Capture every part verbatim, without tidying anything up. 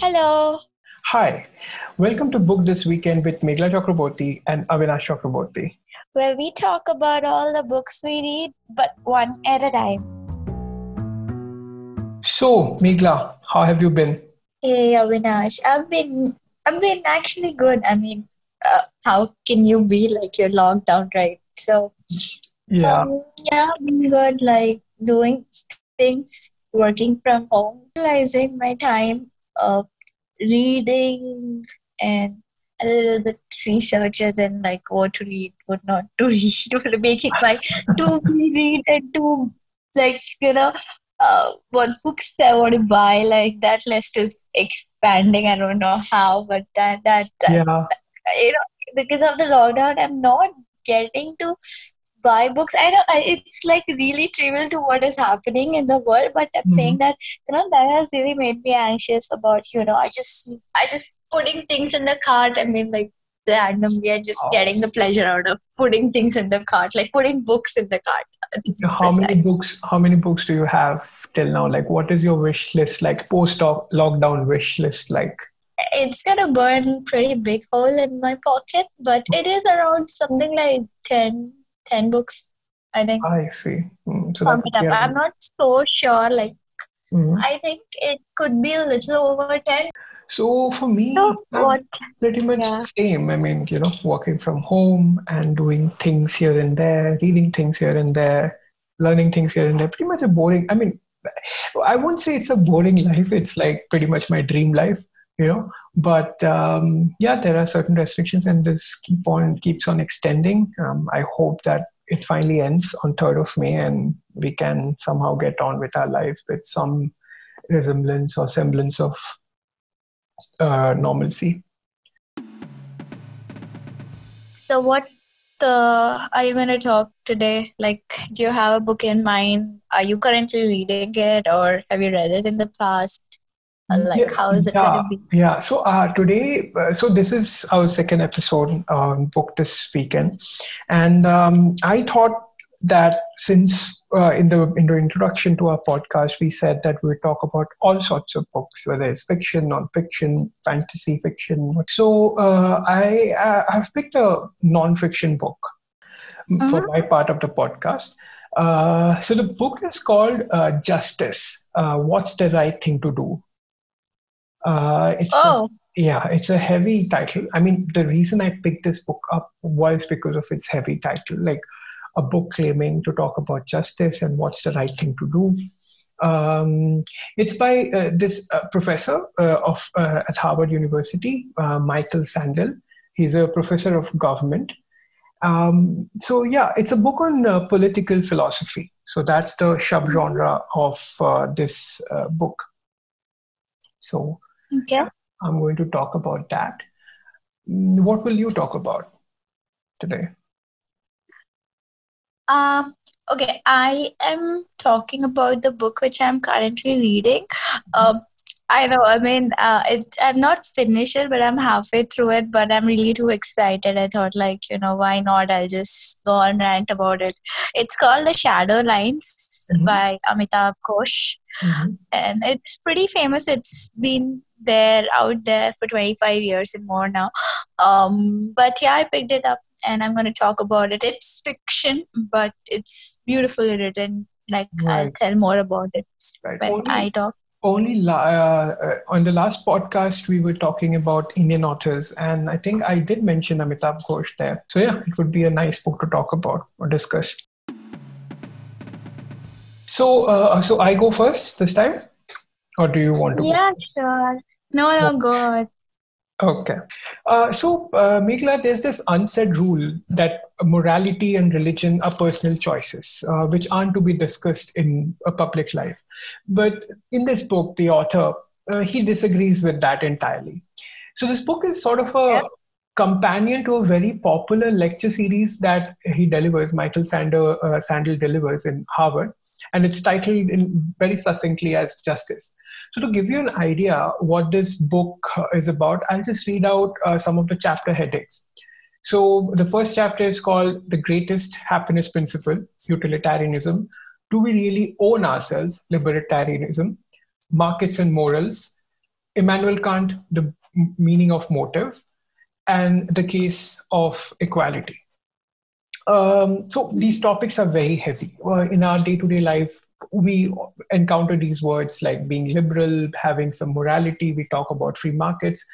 Hello, Hi, welcome to Book This Weekend with Meghla Chakraborty and Avinash Chakraborty. where we talk about all the books we read, but one at a time. So, Meghla, how have you been? Hey Avinash, I've been I've been actually good. I mean, uh, how can you be like you're locked down, right? So, Yeah, um, yeah, I've been good. Like doing things, working from home, utilizing my time, uh, reading and a little bit researches and like what to read, what not to read, making my to be read and to like you know uh, what books I want to buy. Like that list is expanding. I don't know how, but that that that yeah, you know because of the lockdown, I'm not getting to buy books. I know I- it's like really trivial to what is happening in the world, but I'm mhm. saying that you know that has really made me anxious about you know I just I just putting things in the cart. I mean like randomly, I just Oh, getting the pleasure out of putting things in the cart, like putting books in the cart uh, to be how many precise. books? How many books do you have till now? Like, what is your wish list? Like post lockdown wish list? Like, It's gonna burn pretty big hole in my pocket, but it is around something like ten, ten books, I think. I see. Mm, so Sum that it would be up. I'm around. not so sure. Like Mhm. I think it could be a little over ten. So for me, So I'm what? pretty much Yeah. the same. I mean, you know, working from home and doing things here and there, reading things here and there, learning things here and there. Pretty much a boring. I mean, I won't say it's a boring life. It's like pretty much my dream life, you know. But um, yeah, there are certain restrictions, and this keep on keeps on extending. Um, I hope that it finally ends on third of May, and we can somehow get on with our lives with some resemblance or semblance of uh, normalcy. So what uh, are you going to talk today? Like, do you have a book in mind? Are you currently reading it, or have you read it in the past? Uh, Like, Yeah, how is it going yeah, to be? yeah. So uh, today, uh, so this is our second episode on book this weekend, and um, I thought that since uh, in the in the introduction to our podcast, we said that we would talk about all sorts of books, whether it's fiction, non-fiction, fantasy fiction. So uh, I uh, have picked a non-fiction book for Mm-hmm. my part of the podcast. Uh, so the book is called uh, Justice. Uh, What's the right thing to do? Uh, it's a, Oh, yeah, it's a heavy title. I mean, the reason I picked this book up was because of its heavy title, like a book claiming to talk about justice and what's the right thing to do. Um, it's by uh, this uh, professor uh, of uh, at Harvard University, uh, Michael Sandel. He's a professor of government. Um, so yeah, it's a book on uh, political philosophy. So that's the subgenre of uh, this uh, book. So okay. yeah, I'm going to talk about that. Mm, What will you talk about today? Um, okay, I am talking about the book which I'm currently reading. Um, I know, I mean, uh, it, I'm not finished it, but I'm halfway through it, but I'm really too excited. I thought, like, you know, why not? I'll just go and rant about it. It's called The Shadow Lines Hmm. by Amitabh Ghosh, Hmm. and it's pretty famous. It's been there out there for twenty-five years and more now. Um, but yeah, I picked it up and I'm going to talk about it. It's fiction, but it's beautifully written. Like I'll Right, tell more about it right. when I Only, talk. only la- uh, uh, on the last podcast we were talking about Indian authors, and I think I did mention Amitabh Ghosh there. So yeah, it would be a nice book to talk about or discuss. So, uh, so I go first this time, or do you want to go? Yeah, sure. No, no, good. Okay. Uh, so, uh, Meghla, there's this unsaid rule that morality and religion are personal choices, uh, which aren't to be discussed in a public life. But in this book, the author, uh, he disagrees with that entirely. So, this book is sort of Yeah. a companion to a very popular lecture series that he delivers, Michael Sander, uh, Sandel delivers in Harvard. And it's titled in very succinctly as Justice. So, to give you an idea what this book uh, is about, I'll just read out uh, some of the chapter headings. So, the first chapter is called The Greatest Happiness Principle, Utilitarianism. Do we really own ourselves? Libertarianism. Markets and Morals. Immanuel Kant, the m- meaning of motive, and the case of equality. Um, so these topics are very heavy. Uh, in our day-to-day life, we encounter these words like being liberal, having some morality. We talk about free markets.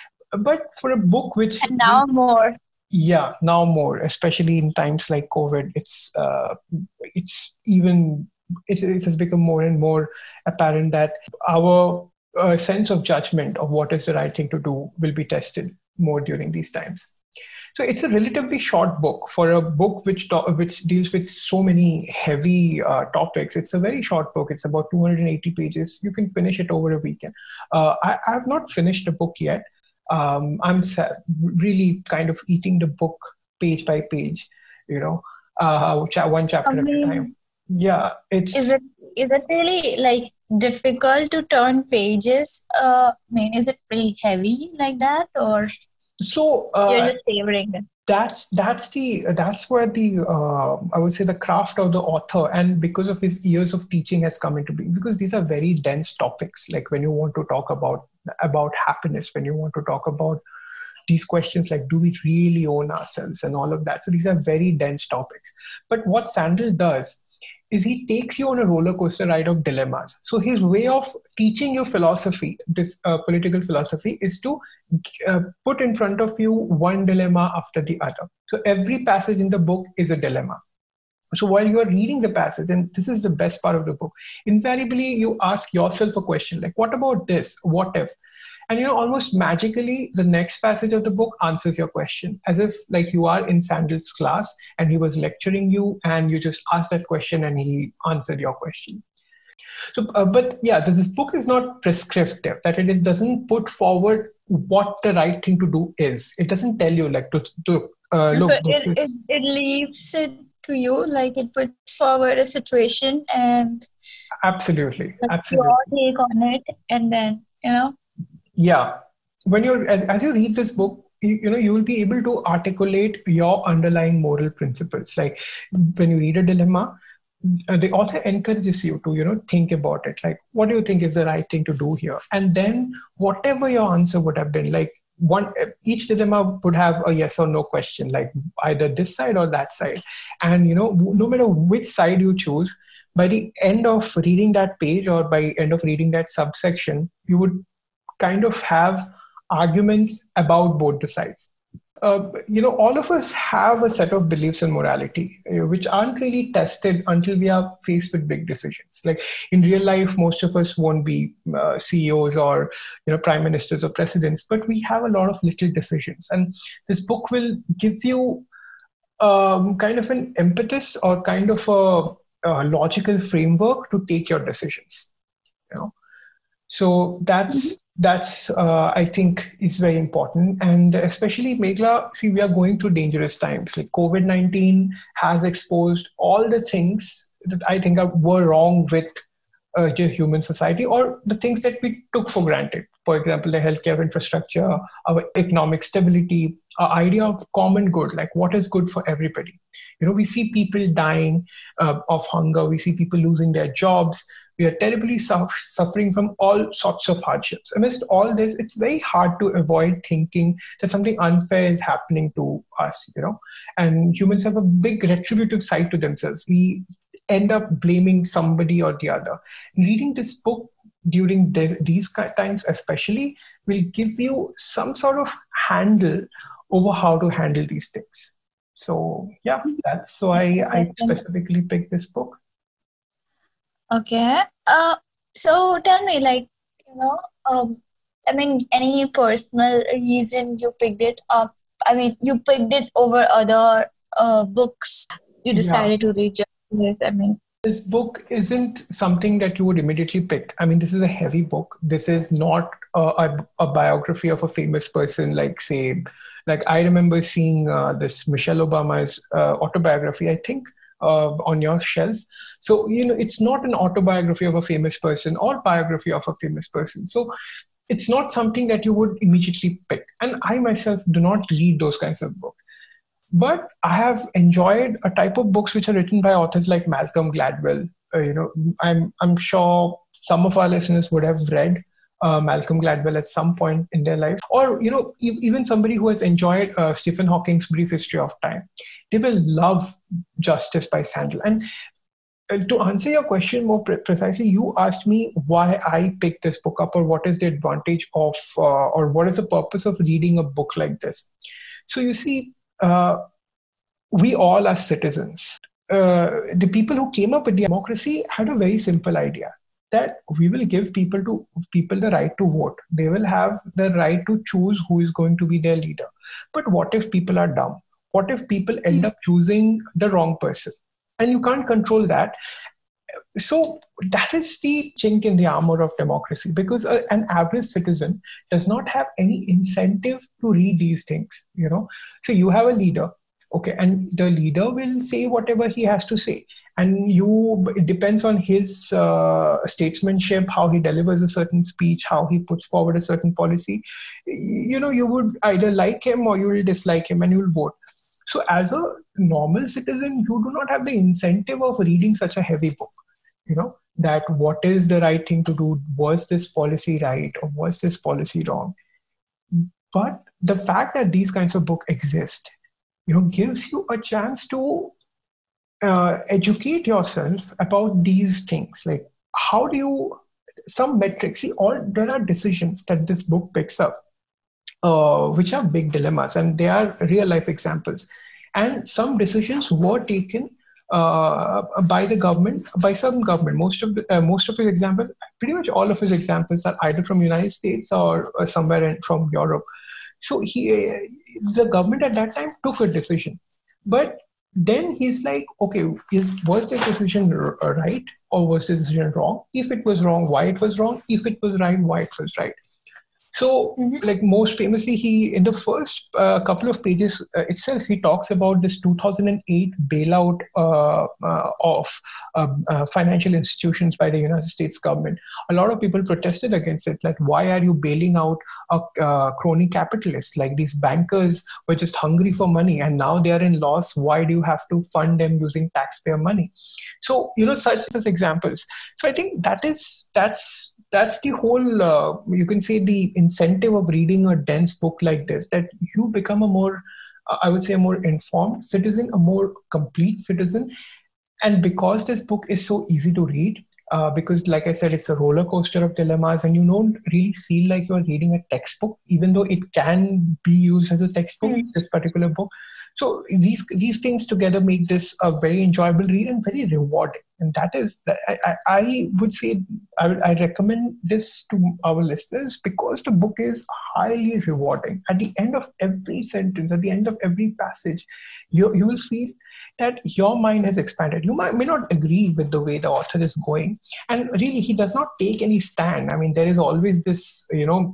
But for a book which And we, now more. yeah, now more, especially in times like COVID, it's uh, it's even it, it has become more and more apparent that our uh, sense of judgment of what is the right thing to do will be tested more during these times. So it's a relatively short book for a book which to- which deals with so many heavy uh, topics. It's a very short book. It's about two hundred eighty pages. You can finish it over a weekend. Uh, I, I have not finished the book yet. Um, I'm sa- really kind of eating the book page by page, you know, uh, cha- one I chapter at a time. mean, Yeah, is it's it is it really like difficult to turn pages? Uh, I mean, is it really heavy like that, or so. you're Uh, just savoring it? that's that's the that's where the uh, I would say the craft of the author, and because of his years of teaching, has come into being, because these are very dense topics. Like when you want to talk about about happiness, when you want to talk about these questions like do we really own ourselves and all of that. So these are very dense topics. But what Sandel does is he takes you on a roller coaster ride of dilemmas. So his way of teaching you philosophy, this uh, political philosophy, is to uh, put in front of you one dilemma after the other. So every passage in the book is a dilemma. So while you are reading the passage, and this is the best part of the book, invariably you ask yourself a question like, what about this? What if? And you know, almost magically, the next passage of the book answers your question, as if like you are in Sandel's class and he was lecturing you, and you just asked that question and he answered your question. So, uh, but yeah, this, this book is not prescriptive. That it is doesn't put forward what the right thing to do is. It doesn't tell you like to to uh, And so look. This it, it is it leaves it to you, like it puts forward a situation and absolutely, like your absolutely. take on it, and then you know. Yeah, when you're as, as you read this book, you, you know you will be able to articulate your underlying moral principles. Like when you read a dilemma, uh, the author encourages you to you know think about it. Like, what do you think is the right thing to do here? And then whatever your answer would have been, like one each dilemma would have a yes or no question, like either this side or that side. And you know, no matter which side you choose, by the end of reading that page or by end of reading that subsection, you would kind of have arguments about both the sides. Uh, you know, all of us have a set of beliefs and morality, uh, which aren't really tested until we are faced with big decisions. Like in real life, most of us won't be uh, C E Os or you know prime ministers or presidents, but we have a lot of little decisions, and this book will give you um, kind of an impetus or kind of a, a logical framework to take your decisions. You know, so that's that's uh, I think is very important, and especially Meghla. See, we are going through dangerous times. Like COVID nineteen has exposed all the things that I think are, were wrong with uh, the human society, or the things that we took for granted. For example, the healthcare infrastructure, our economic stability, our idea of common good, like what is good for everybody. You know, we see people dying uh, of hunger. We see people losing their jobs. We are terribly suff- suffering from all sorts of hardships. Amidst all this, it's very hard to avoid thinking that something unfair is happening to us, you know. And humans have a big retributive side to themselves. We end up blaming somebody or the other. Reading this book during the, these ki- times, especially, will give you some sort of handle over how to handle these things. So yeah, that's why I Interesting. specifically picked this book. Okay. Uh, so tell me, like, you know, um, I mean, any personal reason you picked it up? I mean, you picked it over other uh books you Yeah, decided to read just this. I mean, this book isn't something that you would immediately pick. I mean, this is a heavy book. This is not a, a, a biography of a famous person, like, say, like I remember seeing uh, this Michelle Obama's uh, autobiography, I think, uh, on your shelf. So, you know, it's not an autobiography of a famous person or biography of a famous person. So, it's not something that you would immediately pick. And I myself do not read those kinds of books. But I have enjoyed a type of books which are written by authors like Malcolm Gladwell. Uh, you know, I'm I'm sure some of our listeners would have read uh, Malcolm Gladwell at some point in their lives, or you know, e- even somebody who has enjoyed uh, Stephen Hawking's Brief History of Time, they will love Justice by Sandel. And uh, to answer your question more pre- precisely, you asked me why I picked this book up, or what is the advantage of, uh, or what is the purpose of reading a book like this. So you see, uh, we all are citizens. Uh, the people who came up with the democracy had a very simple idea that we will give people to people the right to vote. They will have the right to choose who is going to be their leader. But what if people are dumb? What if people end up choosing the wrong person? And you can't control that. So that is the chink in the armor of democracy, because a, an average citizen does not have any incentive to read these things. You know, so you have a leader, okay, and the leader will say whatever he has to say, and you it depends on his uh, statesmanship, how he delivers a certain speech, how he puts forward a certain policy. You know, you would either like him or you will dislike him, and you will vote. So as a normal citizen, you do not have the incentive of reading such a heavy book, you know, that what is the right thing to do? Was this policy right, or was this policy wrong? But the fact that these kinds of books exist, you know, gives you a chance to uh, educate yourself about these things. Like, how do you, some metrics, see, all there are decisions that this book picks up, uh, which are big dilemmas, and they are real life examples. And some decisions were taken uh, by the government, by some government. Most of the, uh, most of his examples, pretty much all of his examples, are either from United States or, or somewhere in, from Europe. So he, uh, the government at that time took a decision, but then he's like, okay, is was the decision r- right, or was the decision wrong? If it was wrong, why it was wrong? If it was right, why it was right? So, Mhm. like most famously, he in the first uh, couple of pages uh, itself, he talks about this two thousand eight bailout uh, uh, of um, uh, financial institutions by the United States government. A lot of people protested against it. Like, why are you bailing out a uh, crony capitalist? Like, these bankers were just hungry for money, and now they are in loss. Why do you have to fund them using taxpayer money? So, you know, such as examples. So, I think that is that's that's the whole uh, you can say the incentive of reading a dense book like this, that you become a more uh, I would say a more informed citizen, a more complete citizen. And because this book is so easy to read, uh, because like I said, it's a roller coaster of dilemmas, and you don't really feel like you're reading a textbook, even though it can be used as a textbook, Mm. this particular book. So these these things together make this a very enjoyable read and very rewarding. And that is that I, I, I would say I would I recommend this to our listeners, because the book is highly rewarding. At the end of every sentence, at the end of every passage, you you will feel that your mind has expanded. You might may not agree with the way the author is going, and really he does not take any stand. I mean, there is always this, you know,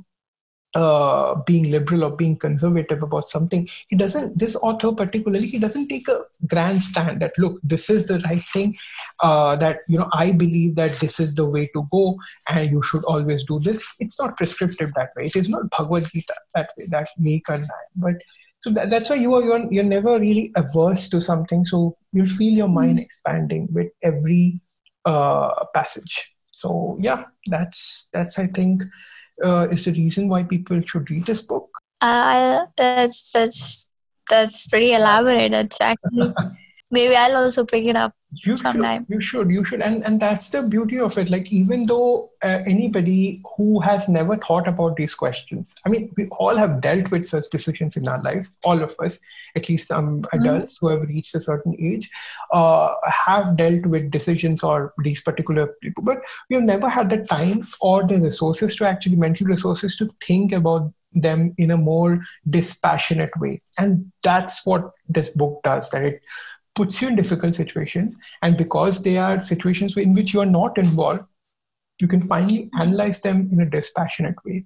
uh, being liberal or being conservative about something. He doesn't, this author particularly, he doesn't take a grand stand that, look, this is the right thing, uh, that, you know, I believe that this is the way to go and you should always do this. It's not prescriptive that way. It is not Bhagavad Gita that way, that way karna hai. But so that, that's why you are you're, you're never really averse to something. So you feel your mind Mm. expanding with every uh, passage. So yeah, that's that's I think uh, is the reason why people should read this book. Uh, that's that's that's pretty elaborate. That's actually, maybe I'll also pick it up You should, sometime. you should, you should, and and that's the beauty of it. Like, even though uh, anybody who has never thought about these questions, I mean, we all have dealt with such decisions in our lives. All of us, at least some Mhm. adults who have reached a certain age, uh, have dealt with decisions or these particular people. But we have never had the time or the resources to actually mental resources to think about them in a more dispassionate way. And that's what this book does. That it puts you in difficult situations, and because they are situations in which you are not involved, you can finally analyze them in a dispassionate way.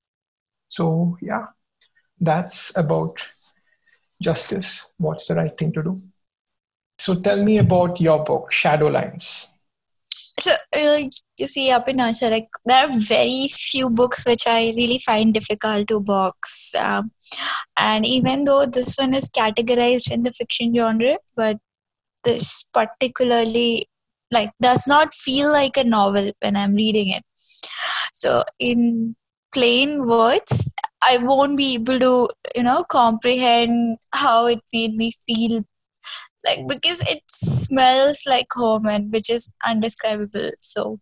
So yeah, that's about justice, what's the right thing to do. So tell me about your book, Shadowlines. So, uh, you see, Apinasha, like there are very few books which I really find difficult to box. Um, and even though this one is categorized in the fiction genre, but this particularly like does not feel like a novel when I'm reading it. So in plain words, I won't be able to, you know, comprehend how it made me feel, like, because it smells like home, and which is undescribable. So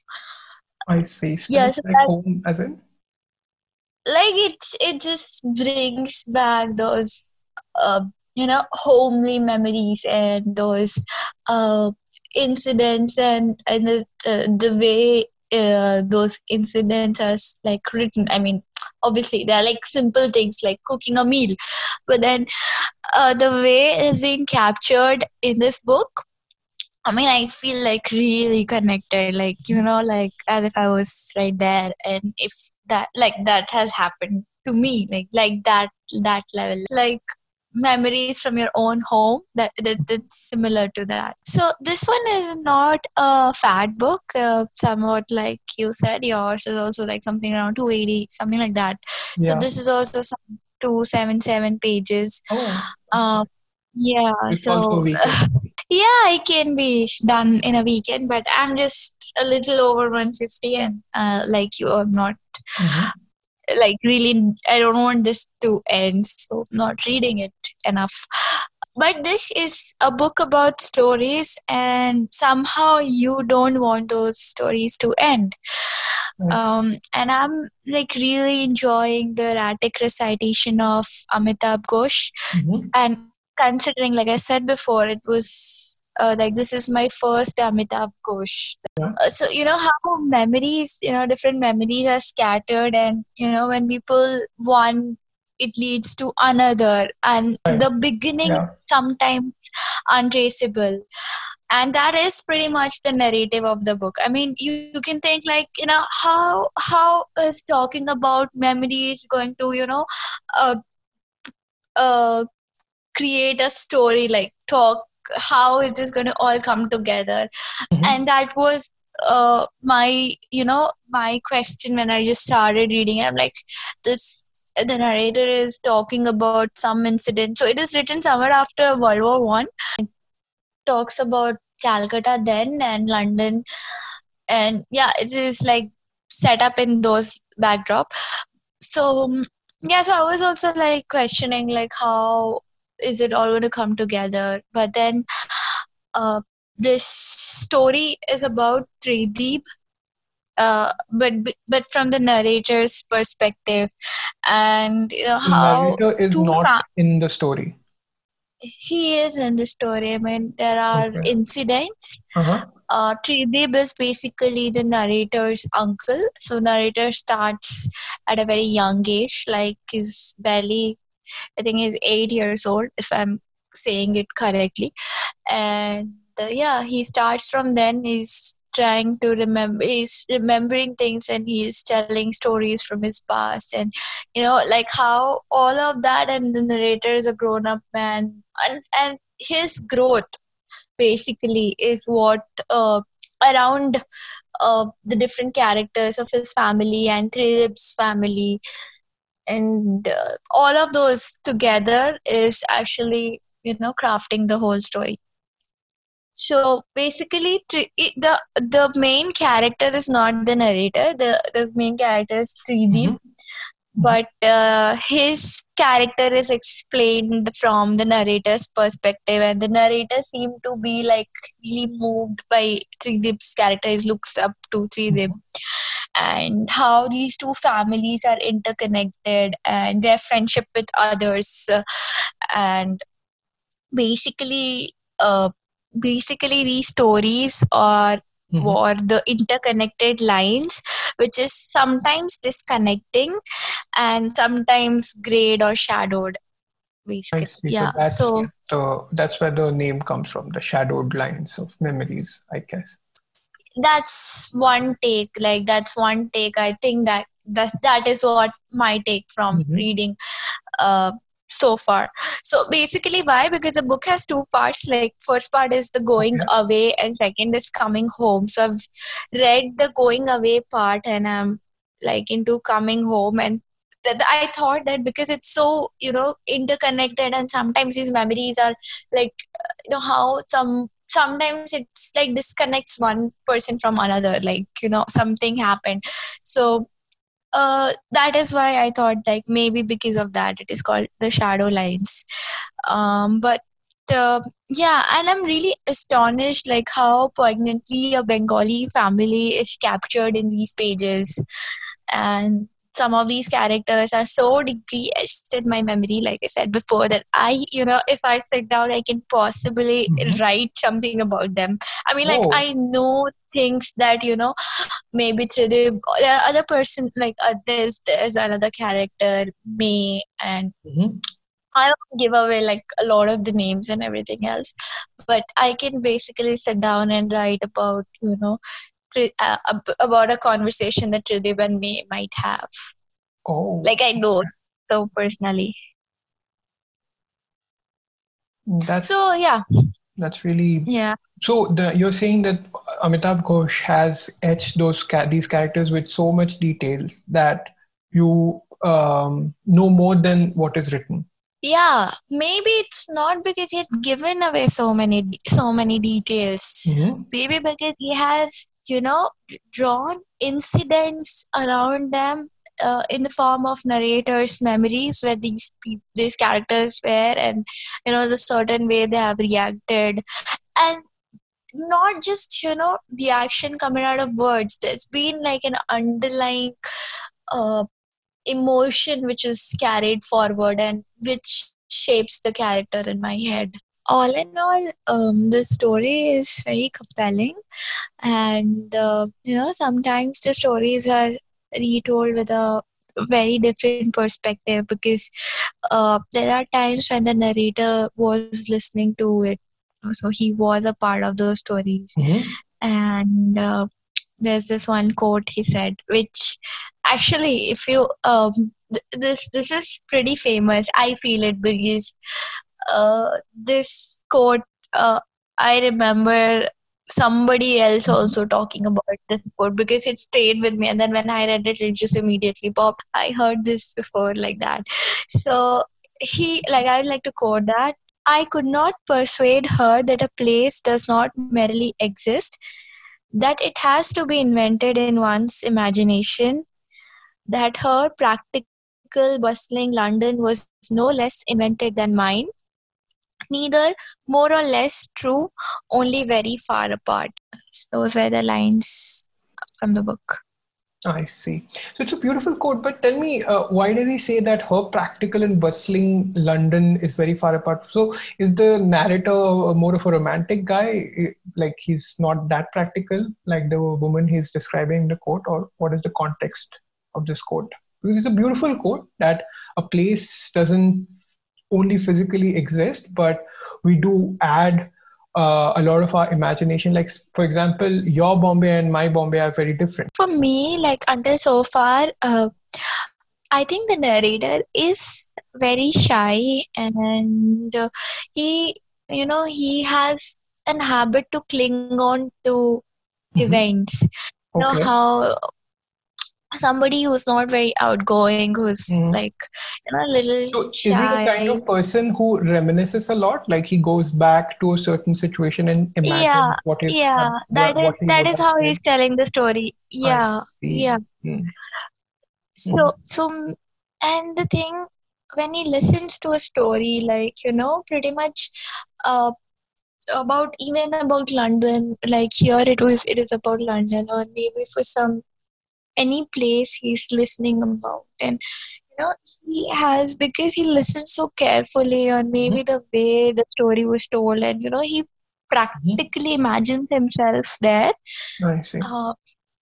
I see. Smells yeah, so like that, home, as in? like, it it just brings back those uh, you know, homely memories, and those uh, incidents, and and the, uh, the way uh, those incidents are s- like written. I mean, obviously they're like simple things like cooking a meal, but then uh, the way it is being captured in this book, I mean, I feel like really connected, like, you know, like as if I was right there, and if that, like, that has happened to me, like, like that, that level, like memories from your own home, that, that that's similar to that. So this one is not a fat book, uh, somewhat like you said, yours is also like something around two eighty, something like that. So Yeah. this is also some two seventy-seven pages. Oh, Um, yeah, it's also a so weekend. yeah, it can be done in a weekend, but I'm just a little over one fifty, and uh, like you, I'm not Mhm. like really, I don't want this to end, so I'm not reading it enough. But this is a book about stories, and somehow you don't want those stories to end. Nice. Um, and I'm like really enjoying the erratic recitation of Amitabh Ghosh, Mhm. and considering, like I said before, it was uh, like this is my first Amitabh Ghosh. Yeah. Uh, so you know how memories, you know, different memories are scattered, and you know when people one, it leads to another, and Right. the beginning Yeah. sometimes untraceable, and that is pretty much the narrative of the book. I mean, you, you can think like, you know, how how is talking about memories going to, you know, uh, uh create a story, like talk how it is going to all come together. Mhm. And that was uh my, you know, my question when I just started reading it. I'm like, this, the narrator is talking about some incident, so it is written somewhere after World War One. Talks about Calcutta then and London, and yeah, it is like set up in those backdrop. So um, yeah, so I was also like questioning like how is it all going to come together, but then uh, this story is about Trideep, uh, but but from the narrator's perspective, and you know The how narrator is two not fa- in the story. he is in the story. I mean, there are Okay. incidents. Uh-huh. Uh, Tridib is basically the narrator's uncle. So narrator starts at a very young age, like he's barely, I think he's eight years old, if I'm saying it correctly. And uh, yeah, he starts from then. He's trying to remember, he's remembering things, and he's telling stories from his past, and you know, like how all of that, and the narrator is a grown-up man, and and his growth basically is what uh, around uh, the different characters of his family and Trilip's family, and uh, all of those together is actually, you know, crafting the whole story. So basically, Tri- it- the the main character is not the narrator. The the main character is Tridip, Mhm. Mhm. but uh, his character is explained from the narrator's perspective, and the narrator seemed to be like really moved by Tridip's character. He looks up to Tridip, Mhm. and how these two families are interconnected, and their friendship with others, uh, and basically uh, basically these stories are Mhm. or the interconnected lines, which is sometimes disconnecting and sometimes grayed or shadowed, I basically. see. So Yeah, that's so what the that's where the name comes from, the shadowed lines of memories, I guess. that's one take, like that's one take. I think that that that is what my take from Mhm. reading uh, so far. So basically, why? Because the book has two parts. Like first part is the going Okay. away, and second is coming home. So I've read the going away part, and I'm like into coming home, and th- I thought that because it's so, you know, interconnected, and sometimes these memories are like, uh, you know, how some sometimes it's like disconnects one person from another, like, you know, something happened. So uh, that is why I thought like maybe because of that it is called the shadow lines. Um, but uh, yeah, and I'm really astonished like how poignantly a Bengali family is captured in these pages, and some of these characters are so deeply etched in my memory, like I said before, that I, you know, if I sit down I can possibly Mhm. write something about them. I mean, like, Oh. I know things that, you know, maybe through the there are other person, like uh, there's there's another character, May, and Mhm. I don't give away like a lot of the names and everything else, but I can basically sit down and write about, you know, Tri- uh, ab- about a conversation that Tridib and May might have. Oh, Like, I know so personally. that's So yeah, that's really yeah. so. The, you're saying that Amitabh Ghosh has etched those ca- these characters with so much details that you um, know more than what is written. Yeah, maybe it's not because he had given away so many so many details. Mhm. Maybe because he has, you know, drawn incidents around them uh, in the form of narrators' memories, where these peop these characters were, and, you know, the certain way they have reacted, and not just, you know, the action coming out of words. There's been like an underlying uh, emotion which is carried forward and which shapes the character in my head. All in all, um, the story is very compelling, and uh, you know, sometimes the stories are retold with a very different perspective, because uh, there are times when the narrator was listening to it, so he was a part of those stories. Mhm. And uh, there's this one quote he said, which actually, if you um, th- this this is pretty famous. I feel it because uh, this quote, uh, I remember somebody else Mhm. also talking about this quote because it stayed with me. And then when I read it, it just immediately popped. I heard this before like that. So he, like, I'd like to quote that. I could not persuade her that a place does not merely exist, that it has to be invented in one's imagination, that her practical, bustling London was no less invented than mine, neither more or less true, only very far apart. Those were the lines from the book. I see. So it's a beautiful quote, but tell me, uh, why does he say that her practical and bustling London is very far apart? So is the narrator more of a romantic guy? I- Like he's not that practical, like the woman he's describing in the quote, or what is the context of this quote? Because it's a beautiful quote that a place doesn't only physically exist, but we do add uh, a lot of our imagination. Like, for example, your Bombay and my Bombay are very different. For me, like until so far, uh, I think the narrator is very shy, and uh, he, you know, he has an habit to cling on to Mhm. events. You know Okay. how somebody who's not very outgoing, who's Mhm. like, you know, a little So is he the kind shy. of person who reminisces a lot? Like he goes back to a certain situation and Yeah, imagines what is yeah, that is what he that would is have how he's said? telling the story. I Yeah, see. yeah. Mm. So, Mhm. so, m- and the thing, when he listens to a story, like, you know, pretty much, uh, about even about London, like here it was, it is about London, or maybe for some any place he's listening about, and you know, he has, because he listens so carefully, or Mhm. maybe the way the story was told, and you know, he Mhm. practically imagines himself there, I see. uh,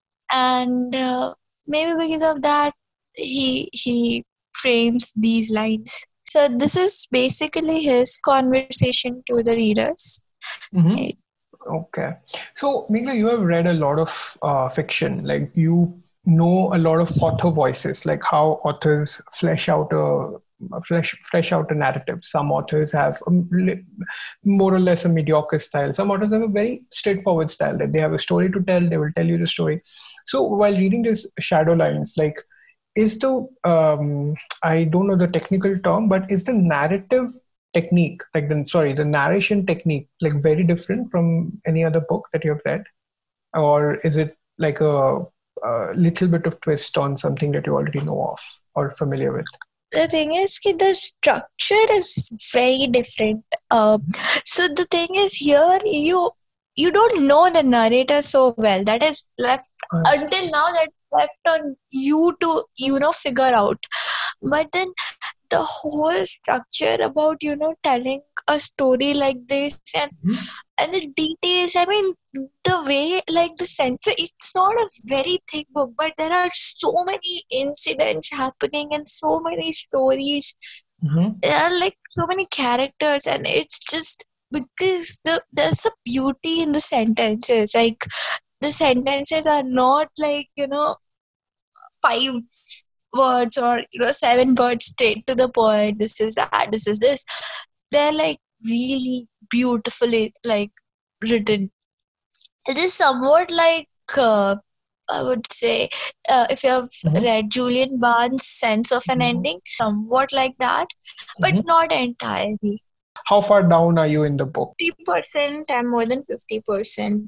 and uh, maybe because of that he he frames these lines. So this is basically his conversation to the readers. Mhm. Eh, Okay. So, Meghla, you have read a lot of uh, fiction. Like you know a lot of author voices, like how authors flesh out a flesh flesh out a narrative. Some authors have a, li- more or less a mediocre style. Some authors have a very straightforward style that they have a story to tell. They will tell you the story. So, while reading this Shadow Lines, like is the um, I don't know the technical term, but is the narrative technique, like the sorry, the narration technique, like very different from any other book that you've read, or is it like a, a little bit of twist on something that you already know of or familiar with? The thing is that the structure is very different. Uh, so the thing is here you you don't know the narrator so well. That is left Uh, until now. That's left on you to you know figure out. But then the whole structure about you know telling a story like this and mhm, and the details. I mean, the way like the sense. It's not a very thick book, but there are so many incidents happening and so many stories. mhm, There are like so many characters, and it's just because the there's a beauty in the sentences. Like the sentences are not like you know five words or you know seven words straight to the point. This is that. This is this. They're like really beautifully like written. It is somewhat like uh, I would say uh, if you have mhm, read Julian Barnes' Sense of an mhm, Ending, somewhat like that, but mhm. not entirely. How far down are you in the book? fifty percent and more than fifty percent.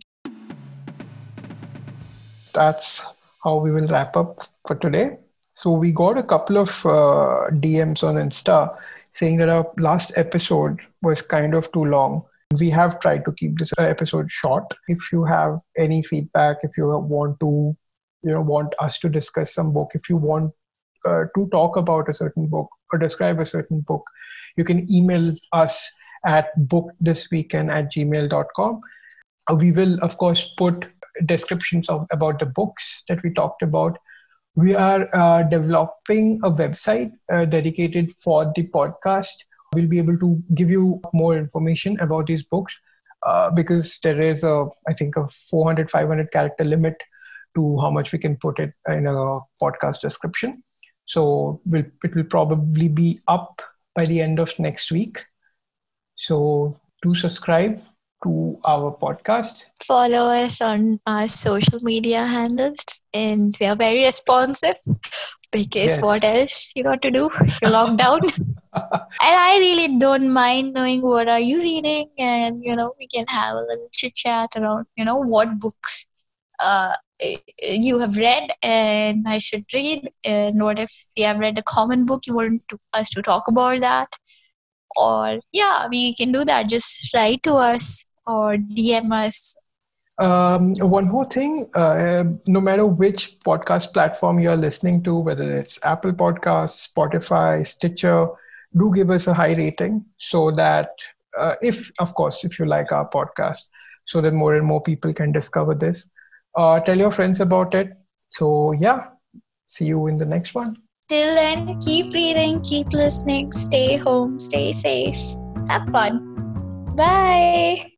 That's how we will wrap up for today. So we got a couple of uh, D Ms on Insta saying that our last episode was kind of too long. We have tried to keep this episode short. If you have any feedback, if you want to, you know, want us to discuss some book, if you want uh, to talk about a certain book or describe a certain book, you can email us at bookthisweekend at gmail dot com. Uh, we will, of course, put descriptions of about the books that we talked about. We are uh, developing a website uh, dedicated for the podcast. We'll be able to give you more information about these books uh, because there is a, I think, a four hundred, five hundred character limit to how much we can put it in a podcast description. So we'll, it will probably be up by the end of next week. So do subscribe to our podcast. Follow us on our social media handles, and we are very responsive because Yes. what else you got to do? You're locked down. And I really don't mind knowing what are you reading, and you know we can have a little chit chat around you know what books uh you have read and I should read, and what if you have read a common book you want to, us to talk about that, or yeah we can do that. Just write to us or D M us. Um, one more thing, uh, no matter which podcast platform you're listening to, whether it's Apple Podcasts, Spotify, Stitcher, do give us a high rating so that uh, if, of course, if you like our podcast, so that more and more people can discover this. Uh, tell your friends about it. So yeah, see you in the next one. Till then, keep reading, keep listening, stay home, stay safe, have fun. Bye.